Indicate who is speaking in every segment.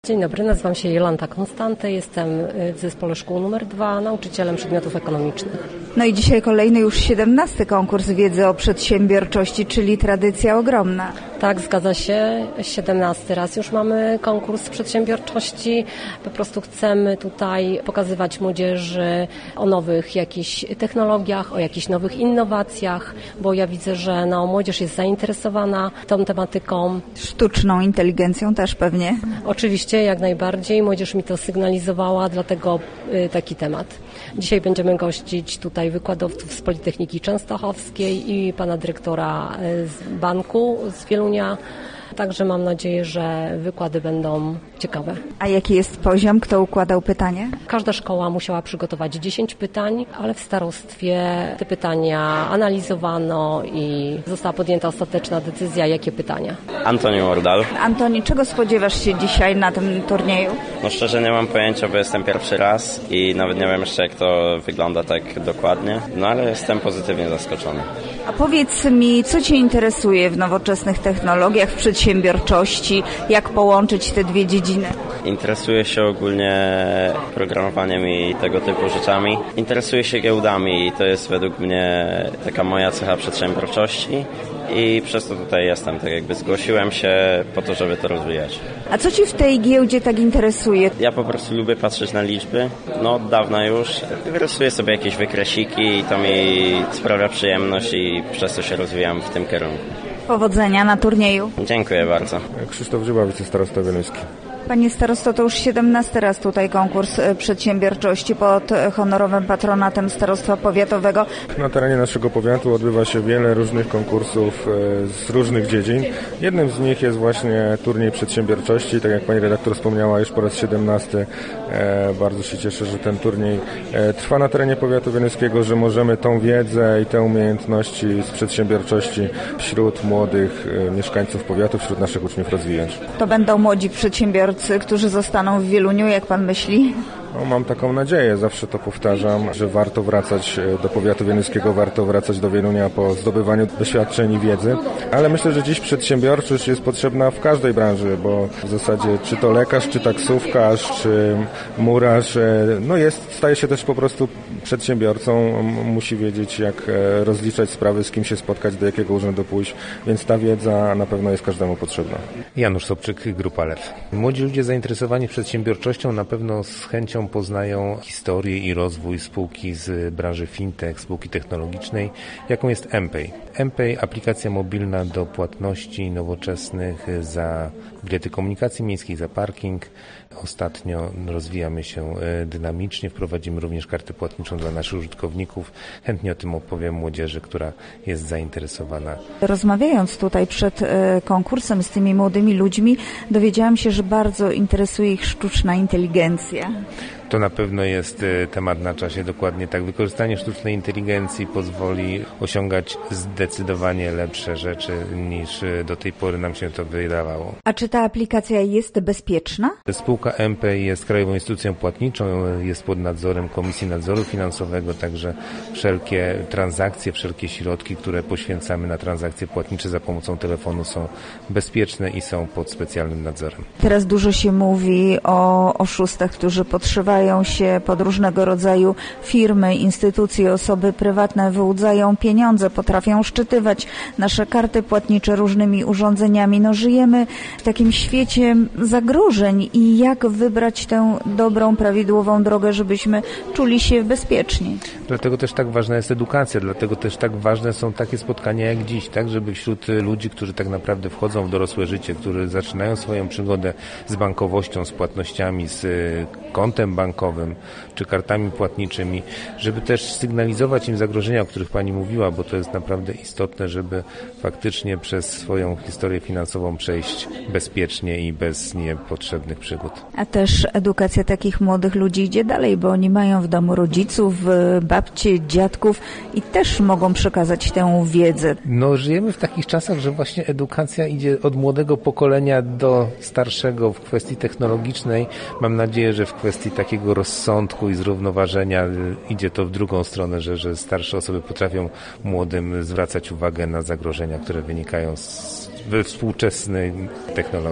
Speaker 1: Dzień dobry, nazywam się Jolanta Konstante, jestem w zespole szkół nr 2, nauczycielem przedmiotów ekonomicznych.
Speaker 2: No i dzisiaj kolejny już 17. konkurs wiedzy o przedsiębiorczości, czyli tradycja ogromna.
Speaker 1: Tak, zgadza się. 17 raz już mamy konkurs przedsiębiorczości. Po prostu chcemy tutaj pokazywać młodzieży o nowych jakichś technologiach, o jakichś nowych innowacjach, bo ja widzę, że młodzież jest zainteresowana tą tematyką.
Speaker 2: Sztuczną inteligencją też pewnie.
Speaker 1: Oczywiście, jak najbardziej. Młodzież mi to sygnalizowała, dlatego taki temat. Dzisiaj będziemy gościć tutaj wykładowców z Politechniki Częstochowskiej i pana dyrektora z banku z Wielunia. Także mam nadzieję, że wykłady będą ciekawe.
Speaker 2: A jaki jest poziom? Kto układał pytanie?
Speaker 1: Każda szkoła musiała przygotować 10 pytań, ale w starostwie te pytania analizowano i została podjęta ostateczna decyzja, jakie pytania.
Speaker 3: Antoni Mordal.
Speaker 2: Antoni, czego spodziewasz się dzisiaj na tym turnieju?
Speaker 3: No szczerze nie mam pojęcia, bo jestem pierwszy raz i nawet nie wiem jeszcze, jak to wygląda tak dokładnie, no ale jestem pozytywnie zaskoczony.
Speaker 2: A powiedz mi, co Cię interesuje w nowoczesnych technologiach, w przedsiębiorczości, jak połączyć te dwie dziedziny?
Speaker 3: Interesuję się ogólnie programowaniem i tego typu rzeczami. Interesuję się giełdami i to jest według mnie taka moja cecha przedsiębiorczości i przez to tutaj jestem, tak jakby zgłosiłem się po to, żeby to rozwijać.
Speaker 2: A co Ci w tej giełdzie tak interesuje?
Speaker 3: Ja po prostu lubię patrzeć na liczby, od dawna już. Rysuję sobie jakieś wykresiki i to mi sprawia przyjemność i przez to się rozwijam w tym kierunku.
Speaker 2: Powodzenia na turnieju.
Speaker 3: Dziękuję bardzo.
Speaker 4: Krzysztof Żyła, wicestarosta wieluński.
Speaker 2: Panie starosto, to już 17 raz tutaj konkurs przedsiębiorczości pod honorowym patronatem Starostwa Powiatowego.
Speaker 4: Na terenie naszego powiatu odbywa się wiele różnych konkursów z różnych dziedzin. Jednym z nich jest właśnie turniej przedsiębiorczości. Tak jak pani redaktor wspomniała, już po raz 17. Bardzo się cieszę, że ten turniej trwa na terenie powiatu wieluńskiego, że możemy tą wiedzę i te umiejętności z przedsiębiorczości wśród młodych mieszkańców powiatu, wśród naszych uczniów rozwijać.
Speaker 2: To będą młodzi przedsiębiorcy, którzy zostaną w Wieluniu, jak pan myśli?
Speaker 4: Mam taką nadzieję, zawsze to powtarzam, że warto wracać do powiatu wieluńskiego, warto wracać do Wielunia po zdobywaniu doświadczeń i wiedzy, ale myślę, że dziś przedsiębiorczość jest potrzebna w każdej branży, bo w zasadzie czy to lekarz, czy taksówkarz, czy murarz, staje się też po prostu przedsiębiorcą, musi wiedzieć, jak rozliczać sprawy, z kim się spotkać, do jakiego urzędu pójść, więc ta wiedza na pewno jest każdemu potrzebna.
Speaker 5: Janusz Sobczyk, Grupa Lew. Młodzi ludzie zainteresowani przedsiębiorczością na pewno z chęcią poznają historię i rozwój spółki z branży fintech, spółki technologicznej, jaką jest mPay. mPay, aplikacja mobilna do płatności nowoczesnych za bilety komunikacji miejskiej, za parking. Ostatnio rozwijamy się dynamicznie, wprowadzimy również kartę płatniczą dla naszych użytkowników. Chętnie o tym opowiem młodzieży, która jest zainteresowana.
Speaker 2: Rozmawiając tutaj przed konkursem z tymi młodymi ludźmi, dowiedziałam się, że bardzo interesuje ich sztuczna inteligencja.
Speaker 5: To na pewno jest temat na czasie, dokładnie tak. Wykorzystanie sztucznej inteligencji pozwoli osiągać zdecydowanie lepsze rzeczy niż do tej pory nam się to wydawało.
Speaker 2: A czy ta aplikacja jest bezpieczna?
Speaker 5: Spółka mPay jest krajową instytucją płatniczą, jest pod nadzorem Komisji Nadzoru Finansowego, także wszelkie transakcje, wszelkie środki, które poświęcamy na transakcje płatnicze za pomocą telefonu są bezpieczne i są pod specjalnym nadzorem.
Speaker 2: Teraz dużo się mówi o oszustach, którzy podszywają się pod różnego rodzaju firmy, instytucje, osoby prywatne, wyłudzają pieniądze, potrafią szczytywać nasze karty płatnicze różnymi urządzeniami. Żyjemy w takim świecie zagrożeń i jak wybrać tę dobrą, prawidłową drogę, żebyśmy czuli się bezpieczni.
Speaker 5: Dlatego też tak ważna jest edukacja, dlatego też tak ważne są takie spotkania jak dziś, tak, żeby wśród ludzi, którzy tak naprawdę wchodzą w dorosłe życie, którzy zaczynają swoją przygodę z bankowością, z płatnościami, z kontem bankowym czy kartami płatniczymi, żeby też sygnalizować im zagrożenia, o których pani mówiła, bo to jest naprawdę istotne, żeby faktycznie przez swoją historię finansową przejść bezpiecznie i bez niepotrzebnych przygód.
Speaker 2: A też edukacja takich młodych ludzi idzie dalej, bo oni mają w domu rodziców, babcie, dziadków i też mogą przekazać tę wiedzę.
Speaker 5: Żyjemy w takich czasach, że właśnie edukacja idzie od młodego pokolenia do starszego w kwestii technologicznej. Mam nadzieję, że w kwestii takiego rozsądku i zrównoważenia idzie to w drugą stronę, że starsze osoby potrafią młodym zwracać uwagę na zagrożenia, które wynikają we współczesnej technologii.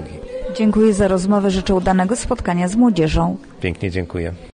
Speaker 2: Dziękuję za rozmowę, życzę udanego spotkania z młodzieżą.
Speaker 5: Pięknie dziękuję.